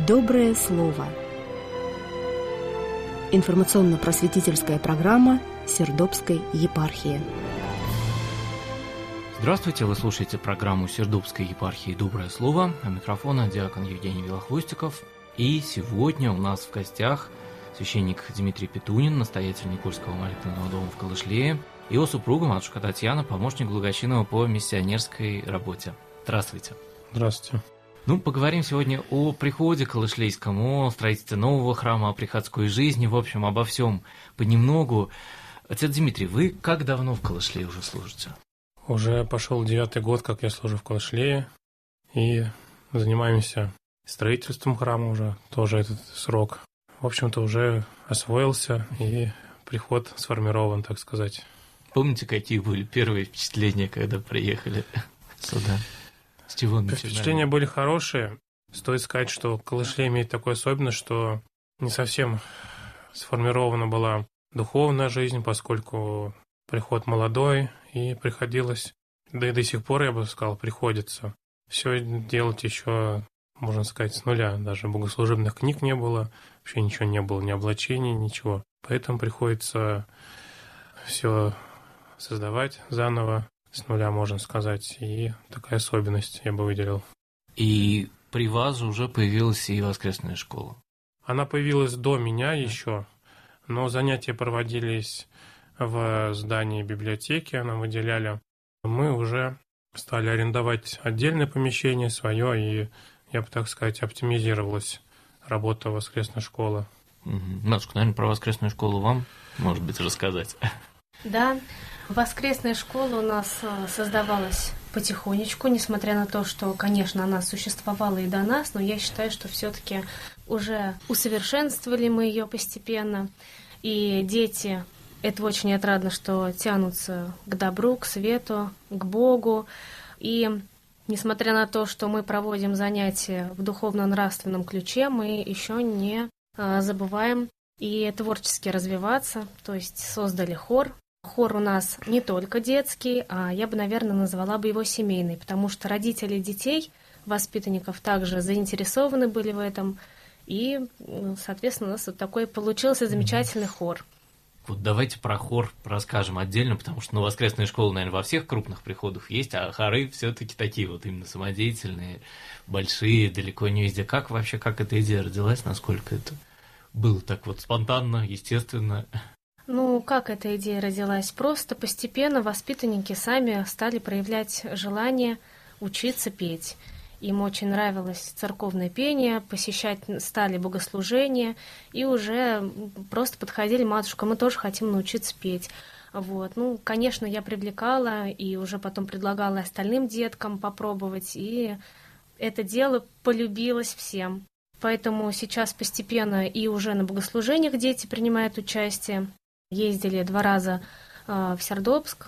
Доброе слово. Информационно-просветительская программа Сердобской епархии. Здравствуйте, вы слушаете программу Сердобской епархии «Доброе слово». У микрофона диакон Евгений Велохвостиков. И сегодня у нас в гостях священник Дмитрий Петунин, настоятель Никольского молитвенного дома в Калышлее, и его супруга, матушка Татьяна, помощник Благочинного по миссионерской работе. Здравствуйте. Здравствуйте. Поговорим сегодня о приходе Калышлейском, о строительстве нового храма, о приходской жизни, в общем, обо всем понемногу. Отец Дмитрий, вы как давно в Калышлее уже служите? Уже пошел 9-й год, как я служу в Калышлее, и занимаемся строительством храма уже, тоже этот срок. В общем-то, уже освоился, и приход сформирован, так сказать. Помните, какие были первые впечатления, когда приехали сюда? С чего начинали? Впечатления были хорошие. Стоит сказать, что Калышлей имеет такую особенность, что не совсем сформирована была духовная жизнь, поскольку приход молодой, и приходилось, да и до сих пор, я бы сказал, приходится все делать еще, можно сказать, с нуля. Даже богослужебных книг не было, вообще ничего не было, ни облачений, ничего. Поэтому приходится все создавать заново, с нуля, можно сказать, и такая особенность я бы выделил. И при вас уже появилась и воскресная школа? Она появилась до меня еще, но занятия проводились в здании библиотеки, нам выделяли. Мы уже стали арендовать отдельное помещение свое, и, я бы так сказать, оптимизировалась работа воскресной школы. Матушка, наверное, про воскресную школу вам, может быть, рассказать? Да, воскресная школа у нас создавалась потихонечку, несмотря на то, что, конечно, она существовала и до нас, но я считаю, что все-таки уже усовершенствовали мы ее постепенно, и дети, это очень отрадно, что тянутся к добру, к свету, к Богу, и несмотря на то, что мы проводим занятия в духовно-нравственном ключе, мы еще не забываем и творчески развиваться, то есть создали хор. Хор у нас не только детский, а я бы, наверное, назвала бы его семейный, потому что родители детей, воспитанников также заинтересованы были в этом, и, соответственно, у нас вот такой получился замечательный хор. Вот давайте про хор расскажем отдельно, потому что воскресная школа, наверное, во всех крупных приходах есть, а хоры все-таки такие вот именно самодеятельные, большие, далеко не везде. Как эта идея родилась, насколько это было так вот спонтанно, естественно? Как эта идея родилась? Просто постепенно воспитанники сами стали проявлять желание учиться петь. Им очень нравилось церковное пение, посещать стали богослужения, и уже просто подходили: матушка, мы тоже хотим научиться петь. Конечно, я привлекала и уже потом предлагала остальным деткам попробовать, и это дело полюбилось всем. Поэтому сейчас постепенно и уже на богослужениях дети принимают участие. Ездили 2 раза в Сердобск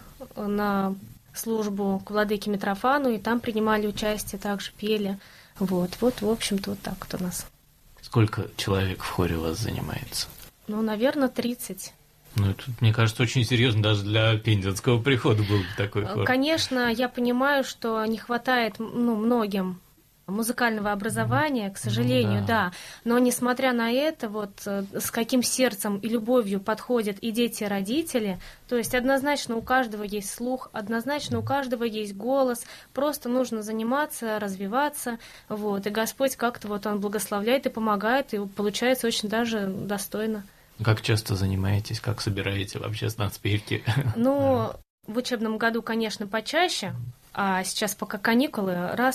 на службу к владыке Митрофану, и там принимали участие, также пели. В общем-то, вот так вот у нас. Сколько человек в хоре у вас занимается? Наверное, 30. Это, мне кажется, очень серьезно даже для пензенского прихода был такой хор. Конечно, я понимаю, что не хватает многим музыкального образования, к сожалению, да. Но несмотря на это, с каким сердцем и любовью подходят и дети, и родители, то есть однозначно у каждого есть слух, однозначно у каждого есть голос, просто нужно заниматься, развиваться, и Господь как-то Он благословляет и помогает, и получается очень даже достойно. Как часто занимаетесь, как собираете вообще нацпевки? В учебном году, конечно, почаще, а сейчас пока каникулы,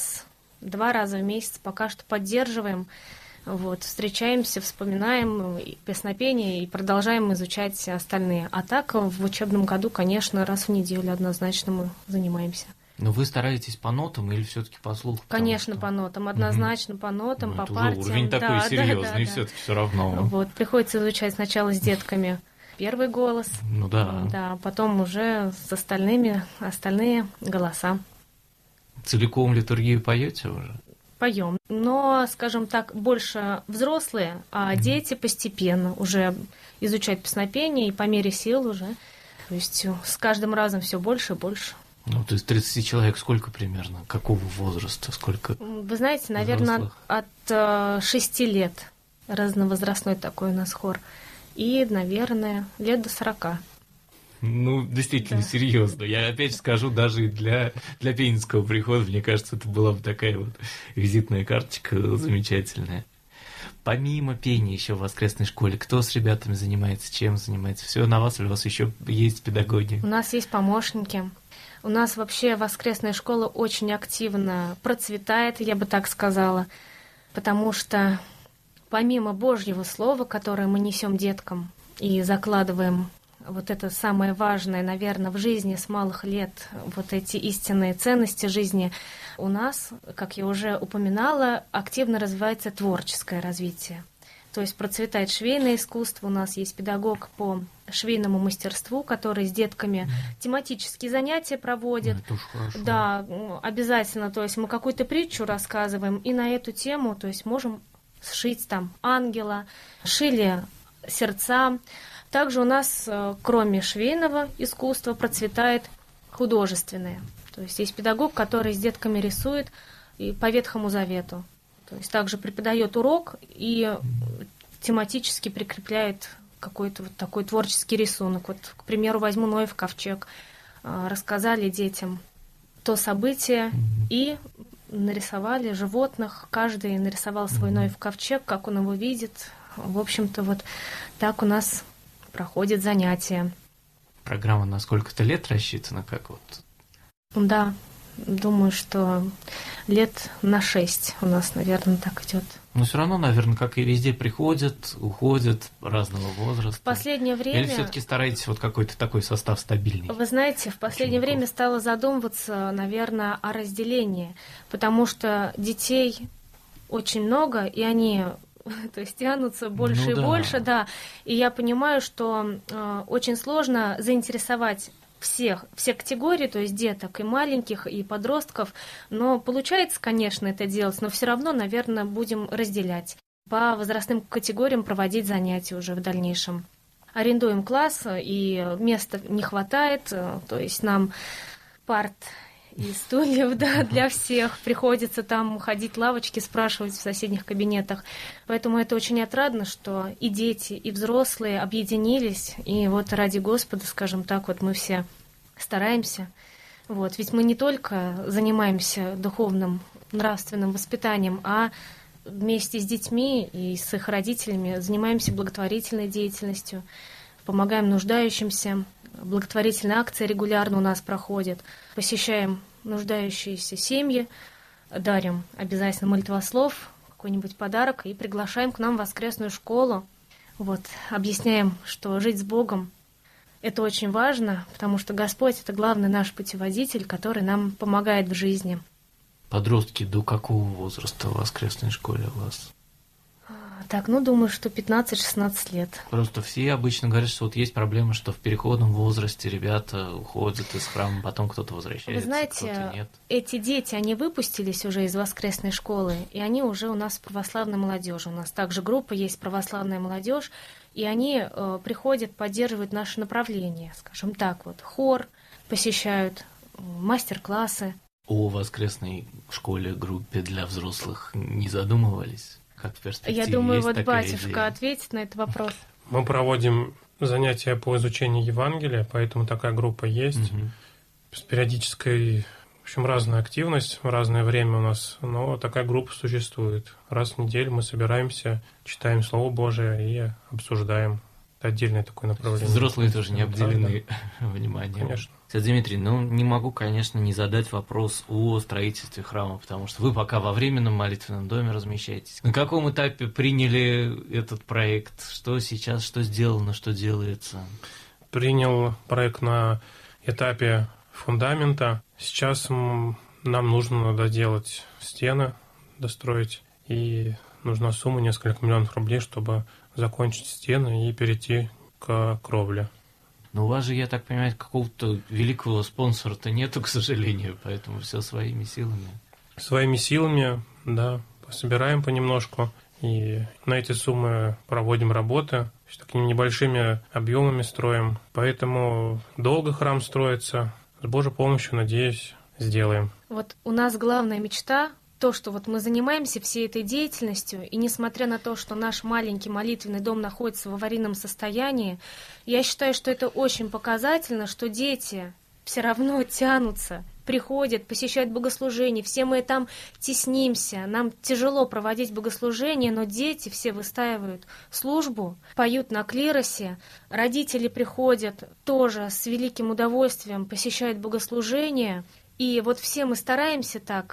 2 раза в месяц пока что поддерживаем, встречаемся, вспоминаем песнопение и продолжаем изучать остальные. А так в учебном году, конечно, раз в неделю однозначно мы занимаемся. Но вы стараетесь по нотам или все-таки по слуху? Конечно, по нотам, однозначно по нотам, по партиям. Уровень такой серьезный, все-таки все равно. Приходится изучать сначала с детками первый голос, потом уже с остальные голоса. Целиком литургию поете уже? Поем, но, скажем так, больше взрослые, а дети постепенно уже изучают песнопение и по мере сил уже. То есть с каждым разом все больше и больше. Ну, то есть 30 человек сколько примерно? Какого возраста? Сколько? Вы знаете, наверное, от 6 лет разновозрастной такой у нас хор. И, наверное, лет до 40. Ну, действительно, серьезно. Я опять скажу, даже для пенинского прихода, мне кажется, это была бы такая вот визитная карточка замечательная. Помимо пения еще в воскресной школе, кто с ребятами занимается, чем занимается? Все на вас или у вас еще есть педагоги? У нас есть помощники. У нас вообще воскресная школа очень активно процветает, я бы так сказала, потому что помимо Божьего Слова, которое мы несем деткам и закладываем вот это самое важное, наверное, в жизни с малых лет, вот эти истинные ценности жизни, у нас, как я уже упоминала, активно развивается творческое развитие. То есть процветает швейное искусство, у нас есть педагог по швейному мастерству, который с детками тематические занятия проводит. Это уж хорошо. Да, обязательно. То есть мы какую-то притчу рассказываем, и на эту тему, то есть можем сшить там ангела, шили сердца. Также у нас, кроме швейного искусства, процветает художественное. То есть есть педагог, который с детками рисует и по Ветхому Завету. То есть также преподает урок и тематически прикрепляет какой-то вот такой творческий рисунок. Вот, к примеру, возьму Ноев ковчег. Рассказали детям то событие и нарисовали животных. Каждый нарисовал свой Ноев ковчег, как он его видит. В общем-то, вот так у нас проходит занятия. Программа на сколько-то лет рассчитана, как вот? Да, думаю, что лет на 6 у нас, наверное, так идет. Но все равно, наверное, как и везде, приходят, уходят разного возраста. В последнее время... Или все-таки стараетесь вот какой-то такой состав стабильный? Вы знаете, в последнее время стала задумываться, наверное, о разделении, потому что детей очень много, и они... То есть тянутся больше и больше, да. И я понимаю, что очень сложно заинтересовать все категории, то есть деток и маленьких, и подростков. Но получается, конечно, это делать, но все равно, наверное, будем разделять. По возрастным категориям проводить занятия уже в дальнейшем. Арендуем класс, и места не хватает, то есть нам парт и стульев, да, для всех. Приходится там ходить лавочки, спрашивать в соседних кабинетах. Поэтому это очень отрадно, что и дети, и взрослые объединились. И вот ради Господа, скажем так, вот мы все стараемся. Вот. Ведь мы не только занимаемся духовным, нравственным воспитанием, а вместе с детьми и с их родителями занимаемся благотворительной деятельностью, помогаем нуждающимся. Благотворительные акции регулярно у нас проходят. Посещаем нуждающиеся семьи, дарим обязательно молитвослов, какой-нибудь подарок и приглашаем к нам в воскресную школу. Вот, объясняем, что жить с Богом – это очень важно, потому что Господь – это главный наш путеводитель, который нам помогает в жизни. Подростки до какого возраста в воскресной школе у вас? Так, думаю, что 15-16 лет. Просто все обычно говорят, что вот есть проблема, что в переходном возрасте ребята уходят из храма, потом кто-то возвращается, Вы знаете, кто-то нет. Эти дети, они выпустились уже из воскресной школы, и они уже у нас православная молодежь. У нас также группа есть православная молодежь, и они приходят, поддерживают наше направление, скажем так, вот хор посещают, мастер-классы. О воскресной школе, группе для взрослых не задумывались? Как в перспективе? Я думаю, есть вот такая батюшка идея? ответит на этот вопрос. Мы проводим занятия по изучению Евангелия, поэтому такая группа есть. С периодической, в общем, разная активность, в разное время у нас, но такая группа существует. Раз в неделю мы собираемся, читаем Слово Божие и обсуждаем. Это отдельное такое направление. Взрослые тоже не обделены вниманием. Конечно. Отец Дмитрий, не могу, конечно, не задать вопрос о строительстве храма, потому что вы пока во временном молитвенном доме размещаетесь. На каком этапе приняли этот проект? Что сейчас, что сделано, что делается? Принял проект на этапе фундамента. Сейчас нам нужно доделать стены, достроить, и нужна сумма несколько миллионов рублей, чтобы закончить стены и перейти к кровле. Но у вас же, я так понимаю, какого-то великого спонсора-то нету, к сожалению, поэтому все своими силами. Своими силами, да, собираем понемножку, и на эти суммы проводим работы, такими небольшими объемами строим. Поэтому долго храм строится, с Божьей помощью, надеюсь, сделаем. Вот у нас главная мечта — то, что вот мы занимаемся всей этой деятельностью, и несмотря на то, что наш маленький молитвенный дом находится в аварийном состоянии, я считаю, что это очень показательно, что дети все равно тянутся, приходят, посещают богослужения, все мы там теснимся, нам тяжело проводить богослужения, но дети все выстаивают службу, поют на клиросе, родители приходят тоже с великим удовольствием, посещают богослужения. И вот все мы стараемся так,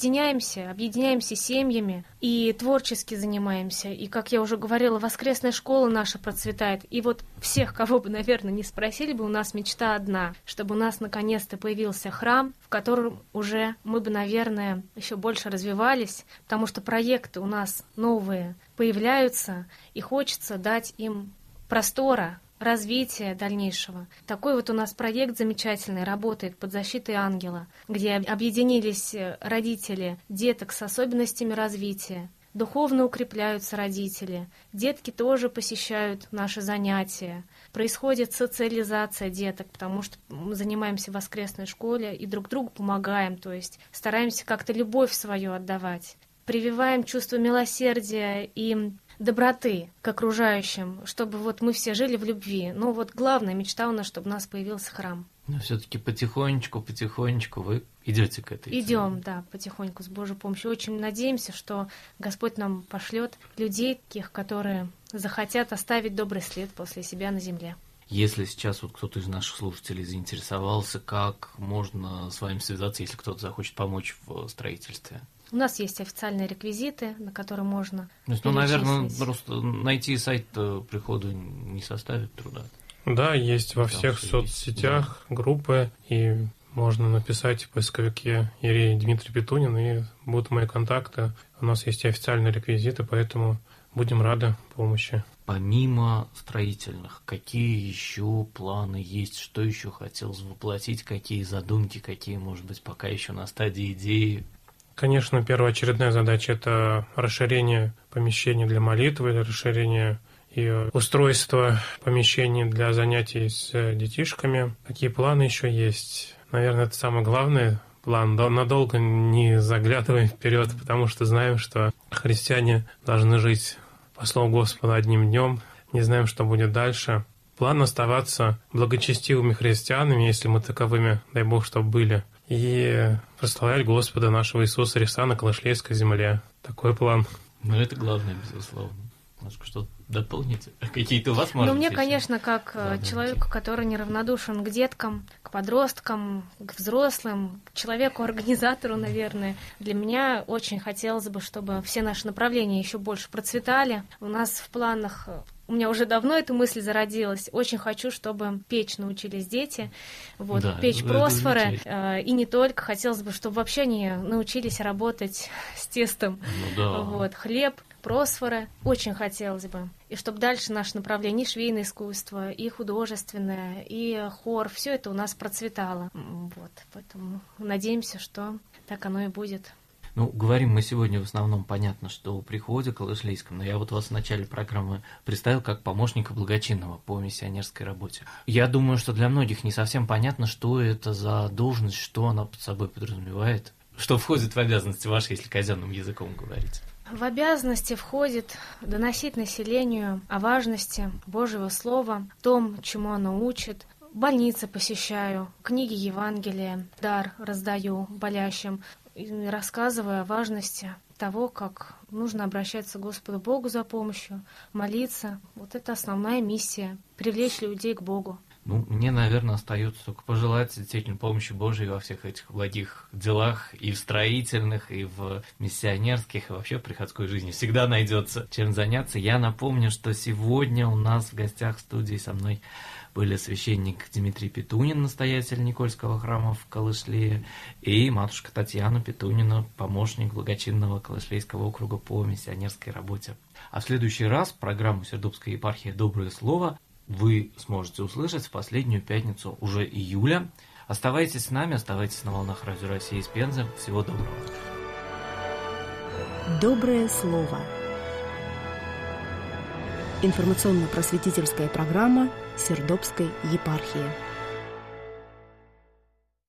объединяемся семьями и творчески занимаемся. И, как я уже говорила, воскресная школа наша процветает. И вот всех, кого бы, наверное, не спросили бы, у нас мечта одна, чтобы у нас наконец-то появился храм, в котором уже мы бы, наверное, еще больше развивались, потому что проекты у нас новые появляются, и хочется дать им простора, развития дальнейшего. Такой вот у нас проект замечательный работает под защитой ангела, где объединились родители деток с особенностями развития, духовно укрепляются родители, детки тоже посещают наши занятия, происходит социализация деток, потому что мы занимаемся в воскресной школе и друг другу помогаем, то есть стараемся как-то любовь свою отдавать, прививаем чувство милосердия и доброты к окружающим, чтобы вот мы все жили в любви. Но вот главная мечта у нас, чтобы у нас появился храм. Но все-таки потихонечку вы идете к этой цели. Идем, да, потихоньку, с Божьей помощью. Очень надеемся, что Господь нам пошлет людей, таких, которые захотят оставить добрый след после себя на земле. Если сейчас вот кто-то из наших слушателей заинтересовался, как можно с вами связаться, если кто-то захочет помочь в строительстве? У нас есть официальные реквизиты, на которые можно наверное, просто найти сайт прихода не составит труда. Да, есть во всех соцсетях группы, и можно написать в поисковике Иерей Дмитрий Петунин, и будут мои контакты. У нас есть и официальные реквизиты, поэтому будем рады помощи. Помимо строительных, какие еще планы есть, что еще хотелось воплотить, какие задумки, какие, может быть, пока еще на стадии идеи? Конечно, первоочередная задача – это расширение помещений для молитвы, расширение и устройство помещений для занятий с детишками. Какие планы еще есть? Наверное, это самый главный план. Надолго не заглядываем вперед, потому что знаем, что христиане должны жить по слову Господа одним днем. Не знаем, что будет дальше. План оставаться благочестивыми христианами, если мы таковыми, дай Бог, чтобы были, и прославлять Господа нашего Иисуса Христа на Калышлейской земле. Такой план. Ну, это главное, безусловно. Может, что-то дополните? Какие-то у вас, может быть, мне, конечно, как человеку, который неравнодушен к деткам, к подросткам, к взрослым, к человеку-организатору, наверное, для меня очень хотелось бы, чтобы все наши направления еще больше процветали. У нас в планах... У меня уже давно эта мысль зародилась. Очень хочу, чтобы печь научились дети, вот, да, печь просфоры. И не только. Хотелось бы, чтобы вообще они научились работать с тестом. Ну, да. Вот, хлеб, просфоры. Очень хотелось бы. И чтобы дальше наше направление, и швейное искусство, и художественное, и хор, все это у нас процветало. Вот, поэтому надеемся, что так оно и будет. Ну, говорим мы сегодня в основном, понятно, что о приходе Калышлейском, но я вот вас в начале программы представил как помощника благочинного по миссионерской работе. Я думаю, что для многих не совсем понятно, что это за должность, что она под собой подразумевает, что входит в обязанности ваши, если казенным языком говорить. В обязанности входит доносить населению о важности Божьего Слова, том, чему оно учит. Больницы посещаю, книги Евангелия, дар раздаю болящим, рассказывая о важности того, как нужно обращаться к Господу Богу за помощью, молиться. Вот это основная миссия — привлечь людей к Богу. Ну, мне, наверное, остается только пожелать действительно помощи Божией во всех этих благих делах, и в строительных, и в миссионерских, и вообще в приходской жизни. Всегда найдется чем заняться. Я напомню, что сегодня у нас в гостях в студии со мной были священник Дмитрий Петунин, настоятель Никольского храма в Калышлее, и матушка Татьяна Петунина, помощник благочинного Калышлейского округа по миссионерской работе. А в следующий раз программу Сердобской епархии «Доброе слово» вы сможете услышать в последнюю пятницу уже июля. Оставайтесь с нами, оставайтесь на волнах Радио России из Пензы. Всего доброго. Доброе слово. Информационно-просветительская программа Сердобской епархии.